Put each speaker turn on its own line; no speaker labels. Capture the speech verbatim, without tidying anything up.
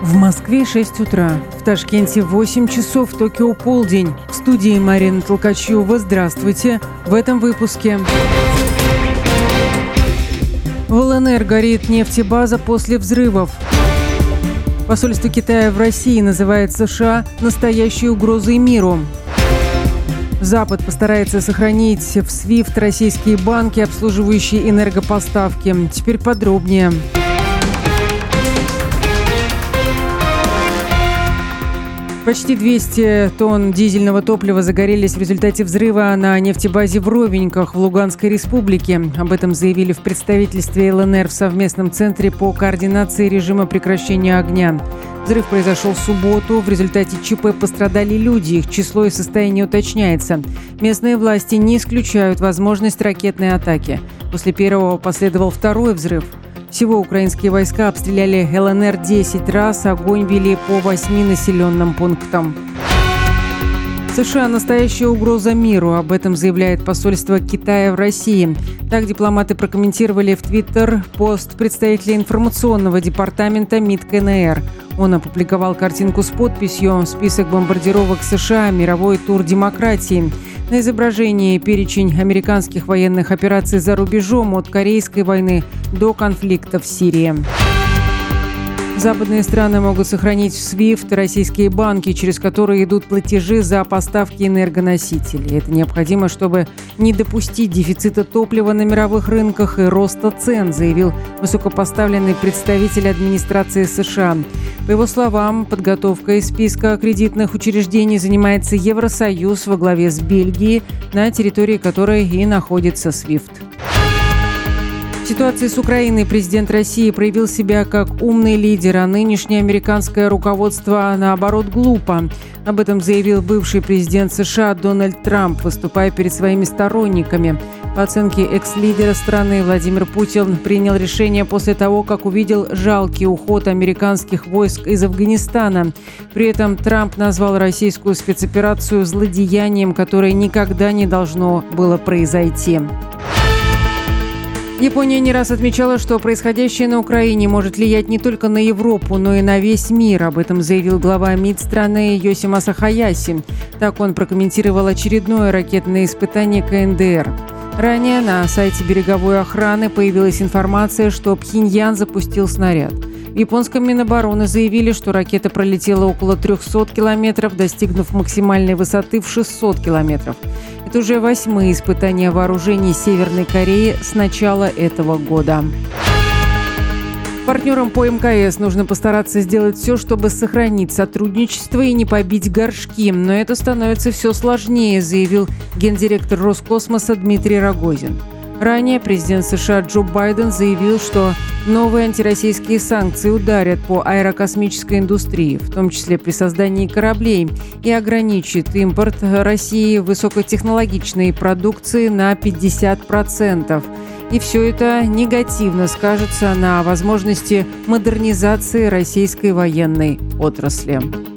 В Москве шесть утра, в Ташкенте восемь часов, в Токио полдень. В студии Марина Толкачева. Здравствуйте. В этом выпуске. В ЛНР горит нефтебаза после взрывов. Посольство Китая в России называет США настоящей угрозой миру. Запад постарается сохранить в свифт российские банки, обслуживающие энергопоставки. Теперь подробнее. Почти двести тонн дизельного топлива загорелись в результате взрыва на нефтебазе в Ровеньках в Луганской республике. Об этом заявили в представительстве ЛНР в совместном центре по координации режима прекращения огня. Взрыв произошел в субботу. В результате ЧП пострадали люди. Их число и состояние уточняется. Местные власти не исключают возможность ракетной атаки. После первого последовал второй взрыв. Всего украинские войска обстреляли ЛНР десять раз, огонь вели по восьми населенным пунктам. США – настоящая угроза миру. Об этом заявляет посольство Китая в России. Так дипломаты прокомментировали в Твиттер пост представителя информационного департамента МИД КНР. Он опубликовал картинку с подписью «Список бомбардировок США. Мировой тур демократии». На изображении перечень американских военных операций за рубежом от Корейской войны до конфликта в Сирии. Западные страны могут сохранить в свифт российские банки, через которые идут платежи за поставки энергоносителей. Это необходимо, чтобы не допустить дефицита топлива на мировых рынках и роста цен, заявил высокопоставленный представитель администрации США. По его словам, подготовкой списка кредитных учреждений занимается Евросоюз во главе с Бельгией, на территории которой и находится свифт. В ситуации с Украиной президент России проявил себя как умный лидер, а нынешнее американское руководство, наоборот, глупо. Об этом заявил бывший президент США Дональд Трамп, выступая перед своими сторонниками. По оценке экс-лидера страны, Владимир Путин принял решение после того, как увидел жалкий уход американских войск из Афганистана. При этом Трамп назвал российскую спецоперацию злодеянием, которое никогда не должно было произойти. Япония не раз отмечала, что происходящее на Украине может влиять не только на Европу, но и на весь мир. Об этом заявил глава МИД страны Йосимаса Хаяси. Так он прокомментировал очередное ракетное испытание КНДР. Ранее на сайте береговой охраны появилась информация, что Пхеньян запустил снаряд. В японском Минобороны заявили, что ракета пролетела около трехсот километров, достигнув максимальной высоты в шестьсот километров. Это уже восьмые испытания вооружений Северной Кореи с начала этого года. Партнерам по МКС нужно постараться сделать все, чтобы сохранить сотрудничество и не побить горшки. Но это становится все сложнее, заявил гендиректор Роскосмоса Дмитрий Рогозин. Ранее президент США Джо Байден заявил, что новые антироссийские санкции ударят по аэрокосмической индустрии, в том числе при создании кораблей, и ограничит импорт России высокотехнологичной продукции на пятьдесят процентов. И все это негативно скажется на возможности модернизации российской военной отрасли.